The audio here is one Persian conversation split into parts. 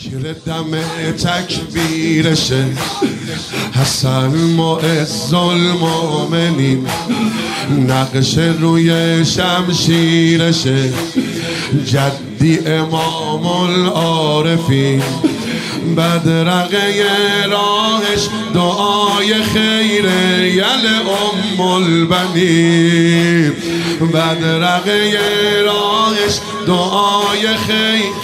شیر دم تکبیرشه حسن معز المؤمنین نقش روی شمشیرشه جدی امام العارفین بدرقه راهش دعای خیر یل ام البنین بدرقه راهش دعای خیر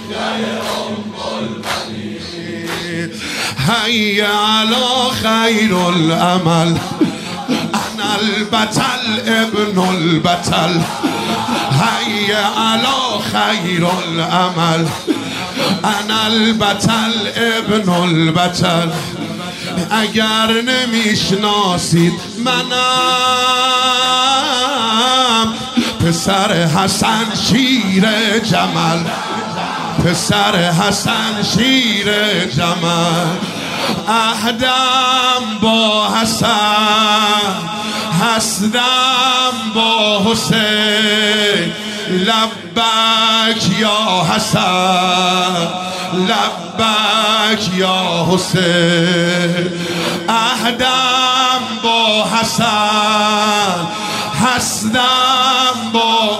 حي على خير العمل أنا البطل ابن البطل حي على خير العمل أنا البطل ابن البطل اگر نمیشناسید منم پسر حسن شیر جمل پسر حسن شیر جمل عهدم با حسن هستم با حسین لبک یا حسن لبک یا حسین عهدم با حسن هستم با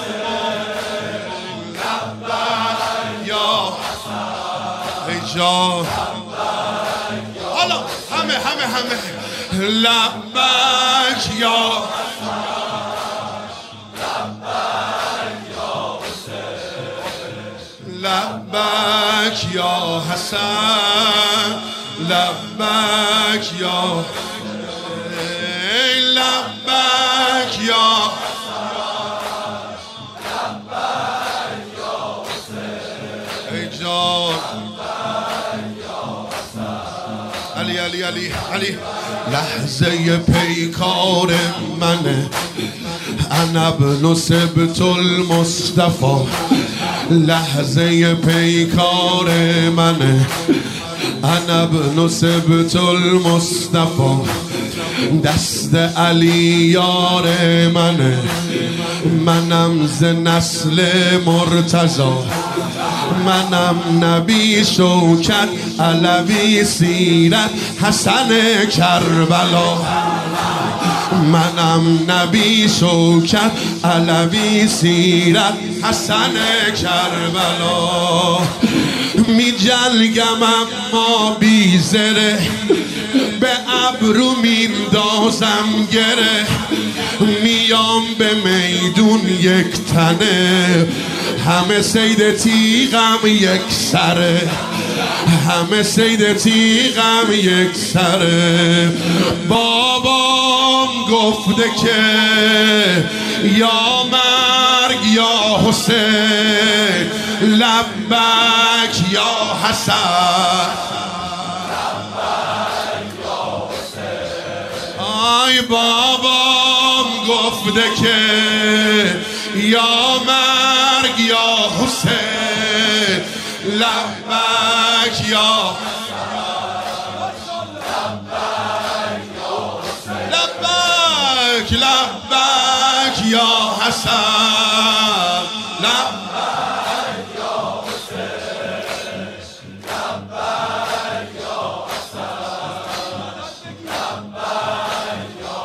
جان حالا همه لبک یا لبک یا حسن لبک یا لبک یا ای جان علی علی علی علی لحظه پیکار منه انا ابن سبت المصطفى لحظه پیکار منه انا ابن سبت المصطفى دست علی یار منه منم ز نسل مرتضی منم نبی شوکت علوی سیرت حسن کربلا منم نبی شوکت علوی سیرت حسن کربلا می جلگم اما بی زره به ابرو میندازم گره میام به میدون یک تنه همه سید تیغم یک سره همه سید تیغم یک سره بابام گفته که یا مرگ یا حسین لبک یا حسن آی بابام گفته که یا مرگ یا حسین لبک یا لبک لبک یا حسن لبک یا حسین لبک یا حسن لبک یا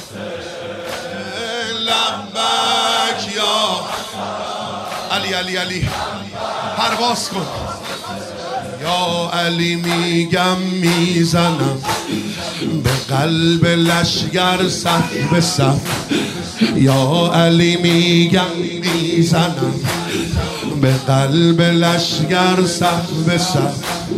حسین لبک یا علی علی علی پرواز کن یا علی میگم میزنم به قلب لشگر صف به صف یا علی میگم میزنم به قلب لشگر صف به صف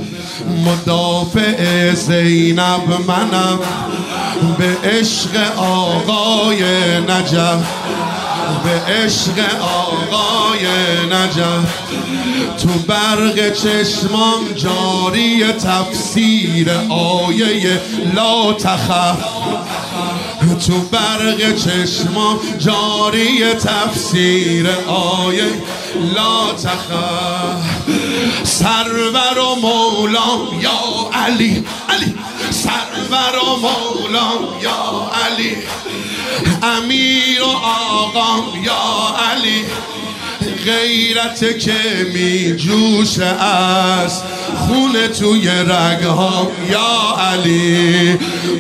مدافع زینب منم به عشق آقای نجف به عشق آقای نجف تو برق چشمام جاری تفسیر آیه لا تخف تو برق چشمام جاری تفسیر آیه لا تخف سرور و مولام یا علی علی سرور و مولام یا علی امیر و آقام یا علی غیرت که می جوشه است خون توی رگها یا علی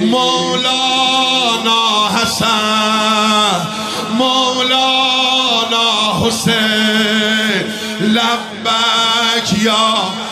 مولانا حسن مولانا حسین لبک یا